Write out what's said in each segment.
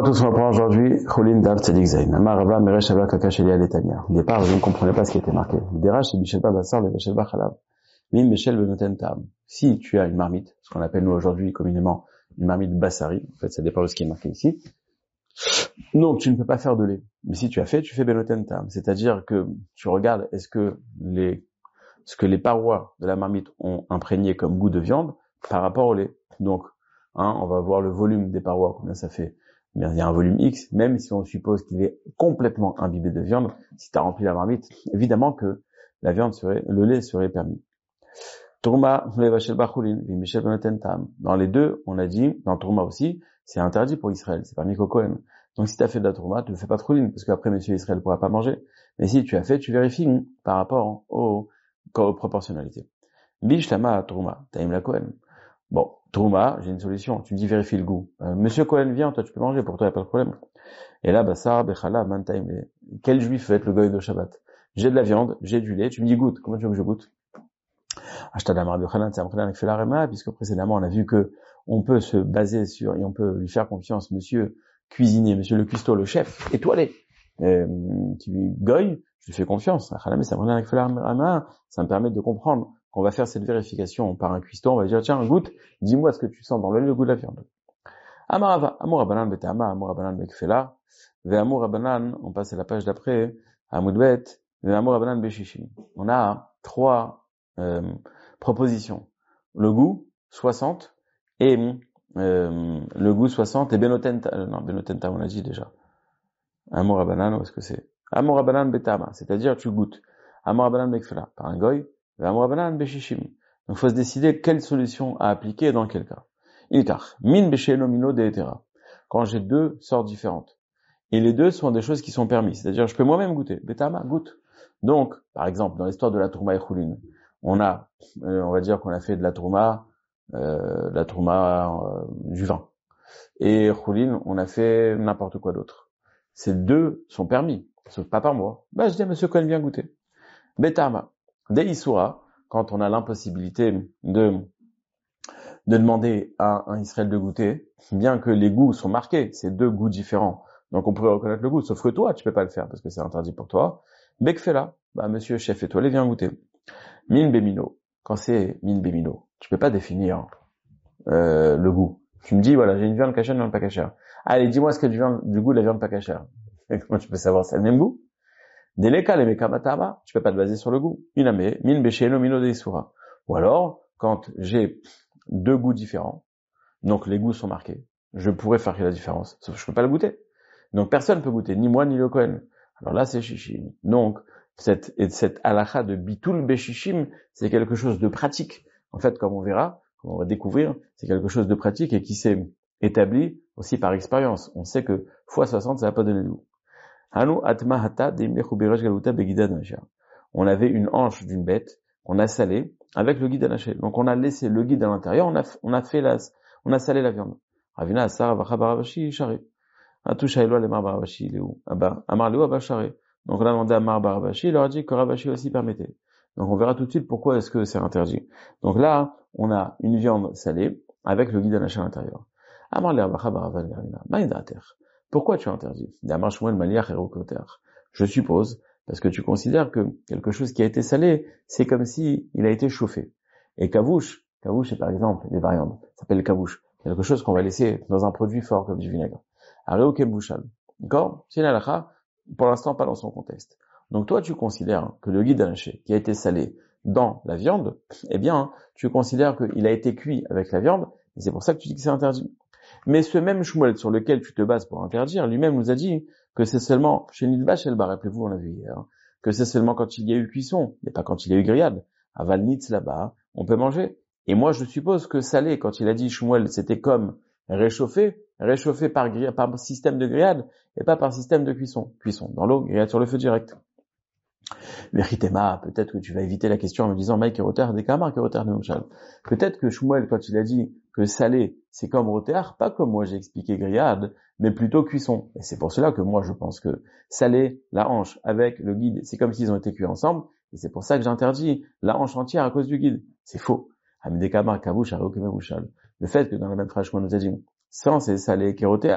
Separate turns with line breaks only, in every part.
à tous, on reprend aujourd'hui Cholin Dav Tzadik Zayin. Amar Rava Meresh Hava Kakasheli Aletania. Au départ, je ne comprenais pas ce qui était marqué. Derash et Bichelba Bassar, le Bichelba Chalav. Mim Bechel Benoten Tam. Si tu as une marmite, ce qu'on appelle nous aujourd'hui communément une marmite Bassari, en fait ça dépend de ce qui est marqué ici, donc tu ne peux pas faire de lait. Mais si tu as fait, tu fais Benoten Tam. C'est-à-dire que tu regardes est-ce que les parois de la marmite ont imprégné comme goût de viande par rapport au lait. Donc, on va voir le volume des parois, combien ça fait. Mais il y a un volume X, même si on suppose qu'il est complètement imbibé de viande, si tu as rempli la marmite, évidemment que le lait serait permis. Tourma, dans les deux, on a dit, dans Tourma aussi, c'est interdit pour Israël, c'est permis qu'au Kohen. Donc si tu as fait de la Tourma, tu ne fais pas de Choulin, parce qu'après, monsieur Israël ne pourra pas manger. Mais si tu as fait, tu vérifies par rapport aux proportionnalités. Bish lama Tourma, taim la Kohen. Bon, Trouma, j'ai une solution. Tu me dis vérifie le goût. Monsieur Cohen vient, toi tu peux manger, pour toi il n'y a pas de problème. Et là, Bassar, Bechala, Mantaim. Quel juif va être le goy de Shabbat? J'ai de la viande, j'ai du lait, tu me dis goûte. Comment tu veux que je goûte? Puisque précédemment on a vu que on peut se baser sur, et on peut lui faire confiance, monsieur cuisinier, monsieur le cuistot, le chef, étoilé, qui goy, je lui fais confiance. Ça me permet de comprendre qu'on va faire cette vérification par un cuistot, on va dire, tiens, goûte, dis-moi ce que tu sens dans le goût de la viande. Amour Abanan Betama, Amour Abanan Bekfela, Ve Amour Abanan, on passe à la page d'après, Amoudbet, Ve Amour Abanan Beshishim. On a trois propositions. Le goût, 60, et le goût 60, et Benotenta, on a dit déjà. Amour Abanan, où est-ce que c'est? Amour Abanan Betama, c'est-à-dire tu goûtes. Amour Abanan Bekfela, par un goy, donc il faut se décider quelle solution à appliquer et dans quel cas. Min beshenomino deetera. Quand j'ai deux sortes différentes. Et les deux sont des choses qui sont permises. C'est-à-dire, je peux moi-même goûter. Betama, goûte. Donc, par exemple, dans l'histoire de la Trouma et Choulin, on va dire qu'on a fait de la Trouma, du vin. Et Choulin, on a fait n'importe quoi d'autre. Ces deux sont permis. Sauf pas par moi. Je dis à monsieur Cohen, viens goûter. Betama. Des Issoura, quand on a l'impossibilité de demander à un Israël de goûter, bien que les goûts sont marqués, c'est deux goûts différents. Donc on pourrait reconnaître le goût, sauf que toi, tu peux pas le faire parce que c'est interdit pour toi. Bekfela, monsieur chef étoilé, viens goûter. Min Bemino, quand c'est Min Bemino, tu peux pas définir le goût. Tu me dis, voilà, j'ai une viande cachère, une viande pas cachère. Allez, dis-moi ce que du goût de la viande pas cachère. Comment tu peux savoir c'est le même goût? Deleka le mekamatama, tu peux pas te baser sur le goût. Miname, min besheno mino deisura. Ou alors, quand j'ai deux goûts différents, donc les goûts sont marqués, je pourrais faire la différence, sauf que je peux pas le goûter. Donc personne peut goûter, ni moi ni le Kohen. Alors là, c'est shishim. Donc, cette halakha de bitul beshishim, c'est quelque chose de pratique. En fait, comme on verra, comme on va découvrir, c'est quelque chose de pratique et qui s'est établi aussi par expérience. On sait que fois 60, ça va pas donner de goût. On avait une hanche d'une bête, on a salé avec le guide anaché. Donc on a laissé le guide à l'intérieur, on a salé la viande. Ravina asar vacha barabashi shari. Atushailo le mar barabashi leu. Amar leu abashari. Donc on a demandé à Mar Barabashi, il leur a dit que Rabashi aussi permettait. Donc on verra tout de suite pourquoi est-ce que c'est interdit. Donc là, on a une viande salée avec le guide anaché à l'intérieur. Amar le vacha barabashi. Maïdater. Pourquoi tu as interdit? Je suppose, parce que tu considères que quelque chose qui a été salé, c'est comme si il a été chauffé. Et kavouche, c'est par exemple, les variantes, ça s'appelle kavouche. Quelque chose qu'on va laisser dans un produit fort comme du vinaigre. Areo kembouchal. D'accord? C'est une halakha, pour l'instant pas dans son contexte. Donc toi, tu considères que le guide anaché qui a été salé dans la viande, eh bien, tu considères qu'il a été cuit avec la viande, et c'est pour ça que tu dis que c'est interdit. Mais ce même Shmuel sur lequel tu te bases pour interdire, lui-même nous a dit que c'est seulement, chez Nidbash Elbar, rappelez-vous, on l'a vu hier, que c'est seulement quand il y a eu cuisson, mais pas quand il y a eu grillade. À Valnitz, là-bas, on peut manger. Et moi, je suppose que salé, quand il a dit Shmuel, c'était comme réchauffé par système de grillade, et pas par système de cuisson. Cuisson dans l'eau, grillade sur le feu direct. Veritema, peut-être que tu vas éviter la question en me disant Mike Roter des Kamar, Roter de Mouchal. Peut-être que Shmuel, quand il a dit que salé, c'est comme Roter, pas comme moi j'ai expliqué grillade, mais plutôt cuisson. Et c'est pour cela que moi je pense que salé, la hanche avec le guide, c'est comme s'ils ont été cuits ensemble, et c'est pour ça que j'interdis la hanche entière à cause du guide. C'est faux. Amide Kamar, Kavouch, Mouchal. Le fait que dans la même phrase, Shmuel nous a dit, sans c'est salé, Roter,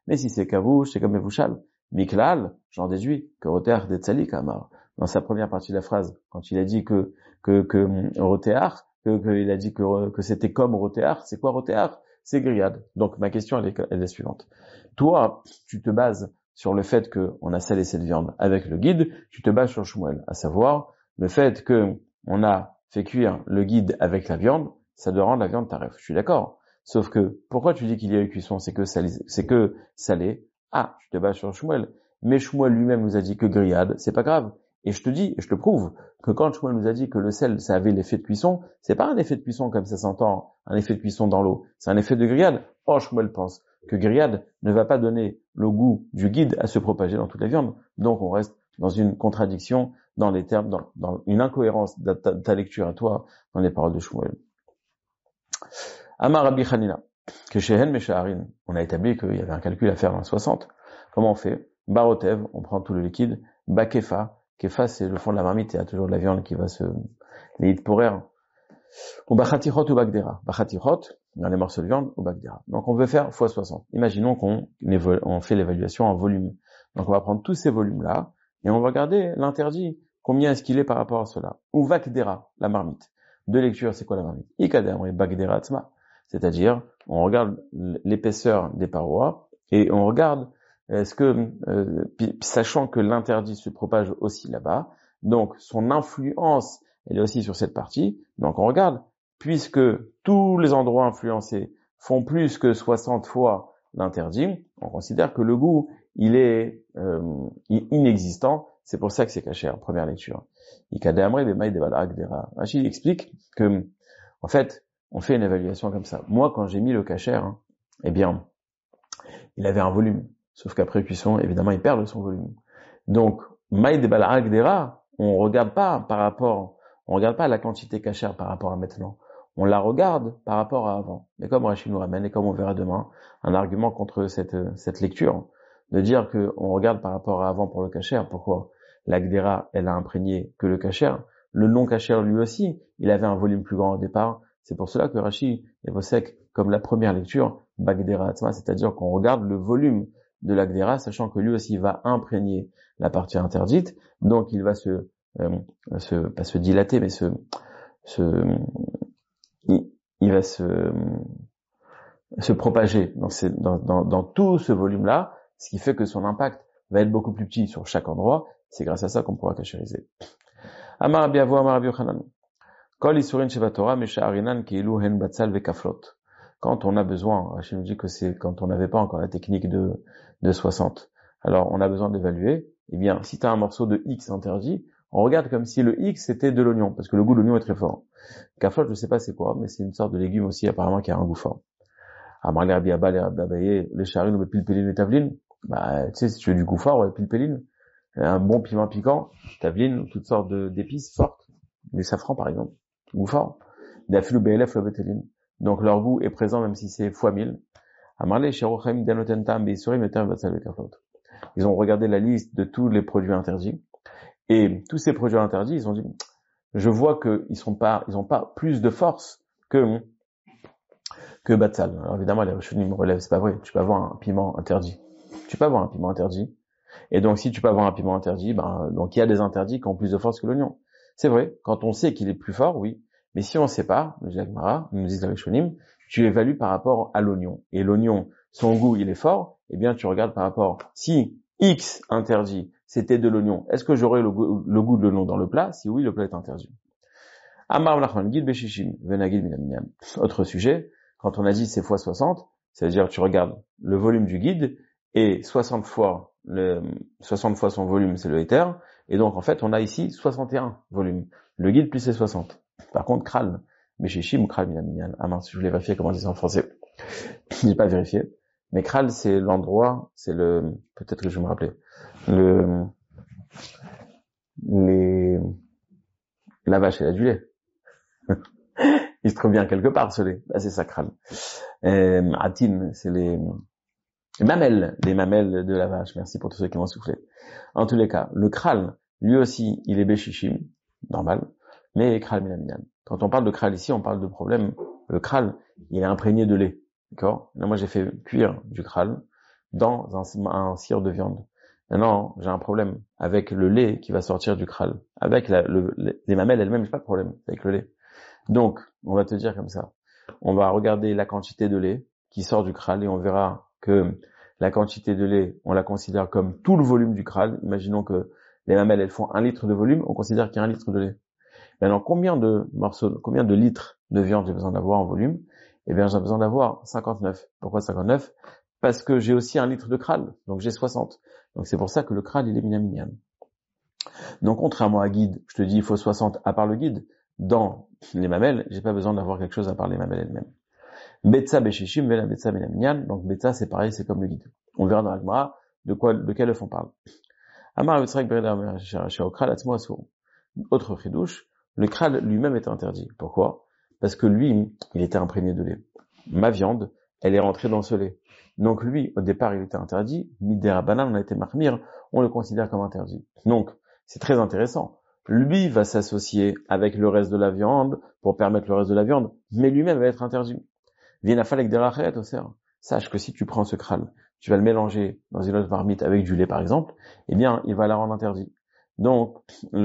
Mais si c'est kavouche, c'est comme mevouchal. Miklal, j'en déduis que roteach detzali kamar. Dans sa première partie de la phrase, quand il a dit que roteach, il a dit que c'était comme roteach, c'est quoi roteach? C'est grillade. Donc ma question elle est la suivante. Toi, tu te bases sur le fait qu'on a salé cette viande avec le guide, tu te bases sur Shmuel, à savoir le fait que on a fait cuire le guide avec la viande, ça doit rendre la viande taref. Je suis d'accord. Sauf que, pourquoi tu dis qu'il y a eu cuisson? C'est que salé. Ah, tu te bases sur Shmuel. Mais Shmuel lui-même nous a dit que grillade, c'est pas grave. Et je te dis, et je te prouve, que quand Shmuel nous a dit que le sel, ça avait l'effet de cuisson, c'est pas un effet de cuisson comme ça s'entend, un effet de cuisson dans l'eau. C'est un effet de grillade. Or, Shmuel pense que grillade ne va pas donner le goût du guide à se propager dans toute la viande. Donc, on reste dans une contradiction dans les termes, dans une incohérence de ta lecture à toi, dans les paroles de Shmuel. Amar Rabbi Hanina, que chez Hen Meshaharin, on a établi qu'il y avait un calcul à faire dans 60. Comment on fait? Barotev, on prend tout le liquide. Bakefa, kefa c'est le fond de la marmite, il y a toujours de la viande qui va les hitporer. Ou bachatichot ou bagdera. Bachatichot, dans les morceaux de viande, ou bagdera. Donc on veut faire x 60. Imaginons qu'on fait l'évaluation en volume. Donc on va prendre tous ces volumes-là, et on va regarder l'interdit. Combien est-ce qu'il est par rapport à cela? Ou vakdera, la marmite. Deux lectures, c'est quoi la marmite? Ikadem, et bagdera tzma. C'est-à-dire, on regarde l'épaisseur des parois, et on regarde sachant que l'interdit se propage aussi là-bas, donc son influence, elle est aussi sur cette partie, donc on regarde, puisque tous les endroits influencés font plus que 60 fois l'interdit, on considère que le goût, il est inexistant, c'est pour ça que c'est caché en première lecture. Rachid explique que, en fait, on fait une évaluation comme ça. Moi, quand j'ai mis le kasher, eh bien, il avait un volume. Sauf qu'après cuisson, évidemment, il perd de son volume. Donc, maïd de balagdera, on regarde pas la quantité cachère par rapport à maintenant. On la regarde par rapport à avant. Et comme Rachid nous ramène, et comme on verra demain, un argument contre cette lecture, de dire que on regarde par rapport à avant pour le cachère. Pourquoi? L'agdera, elle a imprégné que le cachère. Le non cachère, lui aussi, il avait un volume plus grand au départ. C'est pour cela que Rachid et Vosek, comme la première lecture, bagdera atzma, c'est-à-dire qu'on regarde le volume de l'agdera, sachant que lui aussi va imprégner la partie interdite, donc il va pas se dilater, mais il va se propager dans tout ce volume-là, ce qui fait que son impact va être beaucoup plus petit sur chaque endroit. C'est grâce à ça qu'on pourra cachériser. Amar Rabbi Avo, Amar Rabbi Yochanan. Kol isurin sheva Torah mesha'arinan keilu hen batzal vekaflot. Quand on a besoin, Rachid nous dit que c'est quand on n'avait pas encore la technique de 60. Alors, on a besoin d'évaluer. Eh bien, si tu as un morceau de X interdit, on regarde comme si le X c'était de l'oignon, parce que le goût de l'oignon est très fort. Kaflot, je sais pas c'est quoi, mais c'est une sorte de légume aussi, apparemment, qui a un goût fort. Amar Rabbi Abba, les charin ou pilpelin et tavlin. Bah, tu sais, si tu veux du goût fort, pilpelin. Un bon piment piquant, tavlin, toutes sortes d'épices fortes. Du safran, par exemple. Goût fort. D'afilou be'elef le betelin. Donc leur goût est présent même si c'est fois 1000. Ils ont regardé la liste de tous les produits interdits. Et tous ces produits interdits, ils ont dit, je vois qu'ils ont pas plus de force que Batsal. Alors évidemment, les Rishonim me relèvent, c'est pas vrai. Tu peux avoir un piment interdit. Et donc, si tu peux avoir un piment interdit, donc il y a des interdits qui ont plus de force que l'oignon. C'est vrai. Quand on sait qu'il est plus fort, oui. Mais si on sait pas, nous dit la Gemara, nous disent les Rishonim, tu évalues par rapport à l'oignon. Et l'oignon, son goût, il est fort, eh bien, tu regardes par rapport, si X interdit, c'était de l'oignon, est-ce que j'aurai le goût de l'oignon dans le plat? Si oui, le plat est interdit. Amar Nachman Gil Beshishim, Venagil Minaminian. Autre sujet, quand on a dit c'est fois 60, c'est-à-dire tu regardes le volume du guide, et 60 fois son volume, c'est le éther, et donc en fait, on a ici 61 volumes. Le guide plus c'est 60. Par contre, Kral, Beshishim ou Kral Minaminian. Ah mince, je voulais vérifier comment on dit ça en français. J'ai pas vérifié. Mais Kral, c'est l'endroit, peut-être que je vais me rappeler. La vache, elle a du lait. Il se trouve bien quelque part, ce lait. C'est ça, Kral. Atim, c'est les mamelles de la vache. Merci pour tous ceux qui m'ont soufflé. En tous les cas, le Kral, lui aussi, il est Beshishim, normal, mais Kral Minaminian. Quand on parle de Kral ici, on parle de problème. Le Kral, il est imprégné de lait. D'accord? Là, moi, j'ai fait cuire du Kral dans un sire de viande. Maintenant, j'ai un problème avec le lait qui va sortir du kral. Avec les mamelles elles-mêmes, j'ai pas de problème avec le lait. Donc, on va te dire comme ça. On va regarder la quantité de lait qui sort du kral et on verra que la quantité de lait, on la considère comme tout le volume du kral. Imaginons que les mamelles, elles font 1 litre de volume, on considère qu'il y a 1 litre de lait. Maintenant, combien de litres de viande j'ai besoin d'avoir en volume? Eh bien, j'ai besoin d'avoir 59. Pourquoi 59? Parce que j'ai aussi 1 litre de kral, donc j'ai 60. Donc c'est pour ça que le kral, il est minyan. Donc contrairement à guide, je te dis il faut 60 à part le guide. Dans les mamelles, j'ai pas besoin d'avoir quelque chose à part les mamelles elles-mêmes. Betsa beshishim vela betsa minyan. Donc betsa c'est pareil, c'est comme le guide. On verra dans la Gemara de quel œuf on parle. Amar Yitzhak bereder sheokral atzmo asur. Autre chidouche, le kral lui-même est interdit. Pourquoi? Parce que lui, il était imprégné de lait. Ma viande, elle est rentrée dans ce lait. Donc lui, au départ, il était interdit. Midera banane, on a été marmire, on le considère comme interdit. Donc, c'est très intéressant. Lui va s'associer avec le reste de la viande pour permettre le reste de la viande, mais lui-même va être interdit. Vienafalek derachet oser. Sache que si tu prends ce kral, tu vas le mélanger dans une autre marmite avec du lait par exemple, eh bien, il va la rendre interdit. Donc,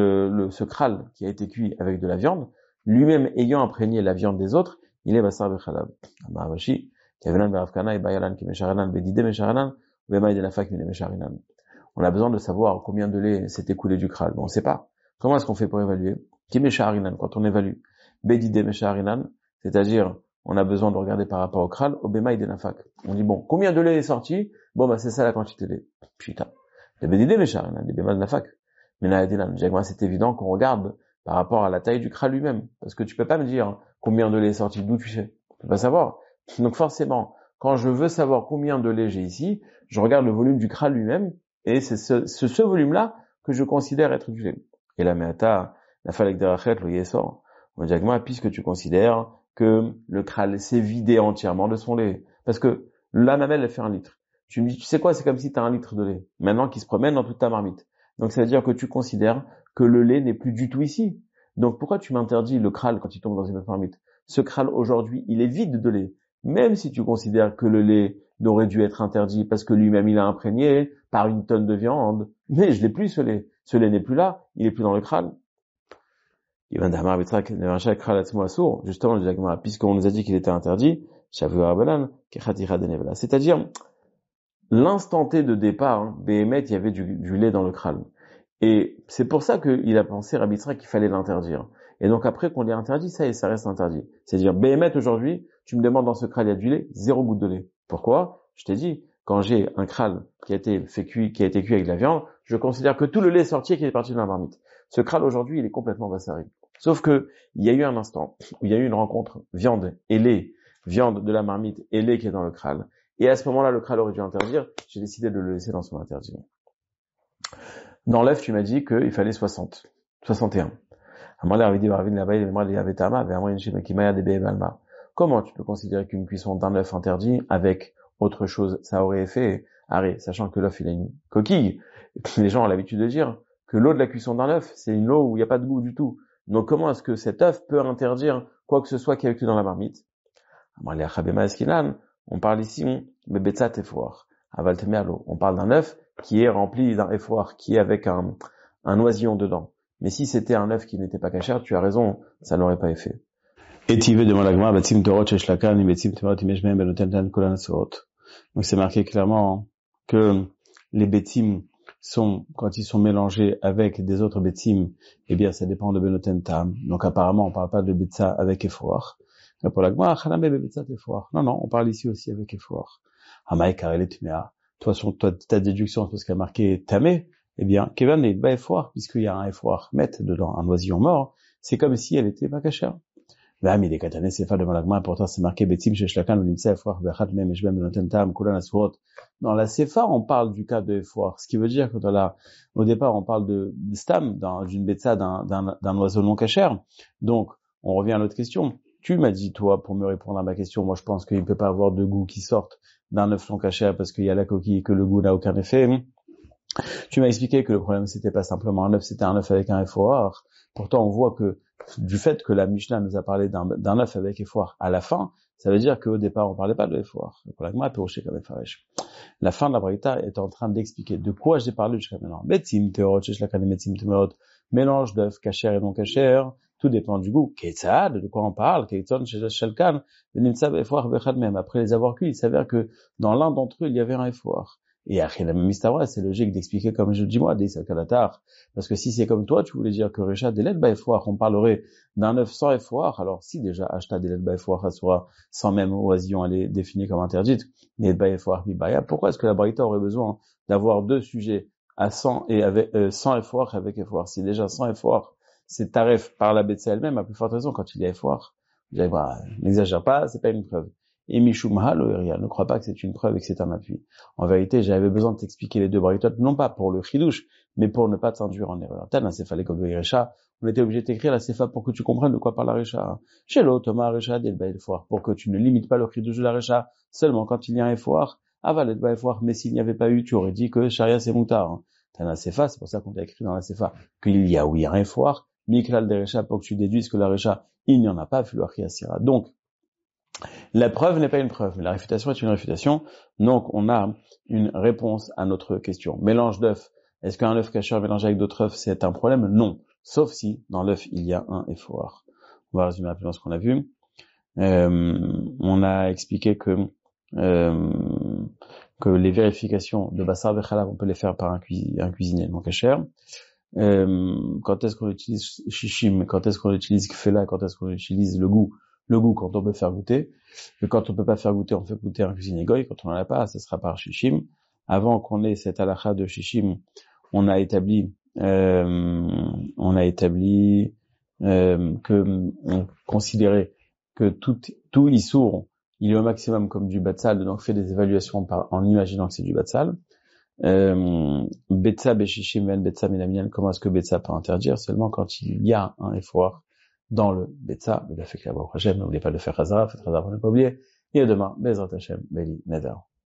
ce kral qui a été cuit avec de la viande, lui-même ayant imprégné la viande des autres, il est basar bechalab. Amavashi, kavelan beravkana et bayalan kimesharanan bedide mesharanan, vema idenafak mine mesharinan. On a besoin de savoir combien de lait s'est écoulé du kral. Bon, on ne sait pas. Comment est-ce qu'on fait pour évaluer? Kimesharinan, quand on évalue. Bedide mesharinan, c'est-à-dire, on a besoin de regarder par rapport au kral, au bema idenafak. On dit, bon, combien de lait est sorti? Bon, bah, c'est ça la quantité de lait. Putain. Les bedide mesharinan, les bema idenafak. Mais c'est évident qu'on regarde par rapport à la taille du kral lui-même. Parce que tu peux pas me dire combien de lait est sorti, d'où tu sais. Tu peux pas savoir. Donc forcément, quand je veux savoir combien de lait j'ai ici, je regarde le volume du kral lui-même, et c'est ce volume-là que je considère être du lait. Et la meata, la falek derachet, le yesor. On dit puisque tu considères que le kral s'est vidé entièrement de son lait. Parce que la mamelle, elle fait 1 litre. Tu me dis, tu sais quoi, c'est comme si tu as 1 litre de lait. Maintenant, qui se promène dans toute ta marmite. Donc ça veut dire que tu considères que le lait n'est plus du tout ici. Donc pourquoi tu m'interdis le kral quand il tombe dans une autre marmite? Ce kral aujourd'hui, il est vide de lait. Même si tu considères que le lait aurait dû être interdit parce que lui-même il a imprégné par 1 tonne de viande. Mais je l'ai plus ce lait. Ce lait n'est plus là, il est plus dans le kral. Justement, puisqu'on nous a dit qu'il était interdit, c'est-à-dire l'instant T de départ, Béhémet, il y avait du lait dans le kral. Et c'est pour ça qu'il a pensé, Rabbi Yitzhak, qu'il fallait l'interdire. Et donc après qu'on l'ait interdit, ça reste interdit. C'est-à-dire, Béhémet, aujourd'hui, tu me demandes dans ce kral, il y a du lait, 0 goutte de lait. Pourquoi? Je t'ai dit, quand j'ai un kral qui a été cuit avec de la viande, je considère que tout le lait est sorti et qu'il est parti de la marmite. Ce kral, aujourd'hui, il est complètement bassari. Sauf que, il y a eu un instant où il y a eu une rencontre viande et lait, viande de la marmite et lait qui est dans le kral. Et à ce moment-là, le kral aurait dû interdire. J'ai décidé de le laisser dans son interdit. Dans l'œuf, tu m'as dit qu'il fallait 60. 61. Comment tu peux considérer qu'une cuisson d'un œuf interdit avec autre chose, ça aurait fait arrêt, sachant que l'œuf, il a une coquille. Les gens ont l'habitude de dire que l'eau de la cuisson d'un œuf, c'est une eau où il n'y a pas de goût du tout. Donc comment est-ce que cet œuf peut interdire quoi que ce soit qui est dans la marmite? On parle ici, on parle d'un œuf qui est rempli d'un effoir, qui est avec un oisillon dedans. Mais si c'était un œuf qui n'était pas caché, tu as raison, ça n'aurait pas effet. Donc c'est marqué clairement que les bétim sont, quand ils sont mélangés avec des autres bétim, eh bien ça dépend de benoten tam. Donc apparemment on parle pas de betsa avec effoir. Pour la Gemara, non, on parle ici aussi avec effoir. Toi, ta déduction, parce qu'elle a marqué tamé, eh bien, Kevin n'est pas effoir, puisqu'il y a un effoir met dedans, un oisillon mort, c'est comme si elle était pas cachère. Là, mais les katané, c'est pas devant la Gemara, pourtant c'est marqué betim sheshlakan ou nimsa effoir bechat mem eshbem benoten tam kulan asrot. Dans la Sefa, on parle du cas de effoir, ce qui veut dire que au départ, on parle de stam, d'une betsa, d'un oiseau non cachère. Donc, on revient à l'autre question. Tu m'as dit, toi, pour me répondre à ma question, moi je pense qu'il ne peut pas avoir de goût qui sorte d'un œuf non cachère parce qu'il y a la coquille et que le goût n'a aucun effet. Tu m'as expliqué que le problème c'était pas simplement un œuf, c'était un œuf avec un effoir. Pourtant on voit que du fait que la Mishnah nous a parlé d'un œuf avec effoir à la fin, Ça veut dire qu'au départ, on parlait pas de Efoar. La fin de la Braïta est en train d'expliquer de quoi j'ai parlé jusqu'à maintenant. Mélange d'œufs kasher et non kasher, tout dépend du goût. Ketzad, de quoi on parle? Après les avoir cuits, il s'avère que dans l'un d'entre eux, il y avait un Efoar. Et après la même histoire, c'est logique d'expliquer comme je dis moi, des sakalatar. Parce que si c'est comme toi, tu voulais dire que Recha Delet Baefoar, on parlerait d'un œuf sans Efoar. Alors si déjà Ashta Delet Baefoar Asura, sans même oisillon, elle est définie comme interdite, Delet Baefoar Bibaya, pourquoi est-ce que la Braïta aurait besoin d'avoir deux sujets à 100 et avec, sans Efoar et avec Efoar? Si déjà sans Efoar, c'est taref par la Betsa elle-même, à plus forte raison quand il y a Efoar. Je dis, n'exagère pas, c'est pas une preuve. Et Mishumha Loeria, ne crois pas que c'est une preuve et que c'est un appui. En vérité, j'avais besoin de t'expliquer les deux braïtot, non pas pour le chidouche, mais pour ne pas t'induire en erreur. T'as un céphale comme le Recha, on était obligé de t'écrire la céfa pour que tu comprennes de quoi parle la Recha. Chez l'autre, Thomas Recha, del Baefoar, pour que tu ne limites pas le chidouche de la Recha seulement quand il y a un Efoar, aval et Baefoar, mais s'il n'y avait pas eu, tu aurais dit que Sharia c'est moutar. T'as un céfa, c'est pour ça qu'on t'a écrit dans la céfa qu'il y a oui un Efoar, Miklal de Recha, pour que tu déduises que la Recha, il n'y en a pas, Fuluachia Sira. Donc, la preuve n'est pas une preuve, mais la réfutation est une réfutation. Donc, on a une réponse à notre question. Mélange d'œufs. Est-ce qu'un œuf kasher mélangé avec d'autres œufs, c'est un problème? Non. Sauf si, dans l'œuf, il y a un Efoar. On va résumer rapidement ce qu'on a vu. On a expliqué que les vérifications de Bassar Bechalav, on peut les faire par un cuisinier non kasher. Quand est-ce qu'on utilise shishim, quand est-ce qu'on utilise kfela, quand est-ce qu'on utilise le goût quand on peut faire goûter, et quand on peut pas faire goûter, on fait goûter un cuisinier goy, quand on en a pas, ce sera par shishim. Avant qu'on ait cette halakha de shishim, on a établi que on considérait que tout issour, il est au maximum comme du batsal, donc fait des évaluations en imaginant que c'est du batsal. Betsa beshishim ven betsa minaminan, comment est-ce que betsa peut interdire? Seulement quand il y a un effort dans le betsa, le fait que la voix prochaine, n'oubliez pas de faire Hazara, faites Hazara pour ne pas oublier. Et à demain, Bezrat Hashem, Beli Neder.